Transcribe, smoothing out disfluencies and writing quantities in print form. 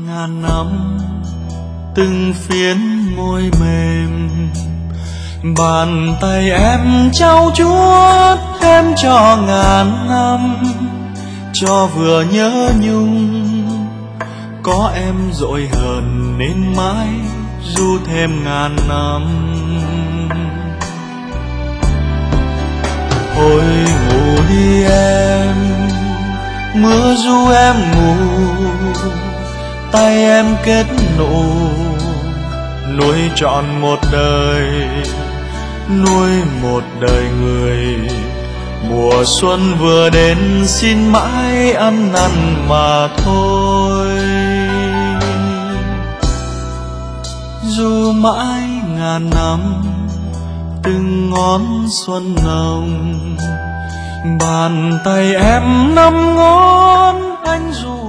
ngàn năm từng phiến môi mềm, bàn tay em trau chuốt em cho ngàn năm, cho vừa nhớ nhung có em dội hờn nên mãi ru thêm ngàn năm. Thôi ngủ đi em, mưa ru em ngủ, tay em kết nụ nuôi trọn một đời, nuôi một đời người. Mùa xuân vừa đến xin mãi ăn năn mà thôi, dù mãi ngàn năm từng ngón xuân nồng, bàn tay em năm ngón anh ru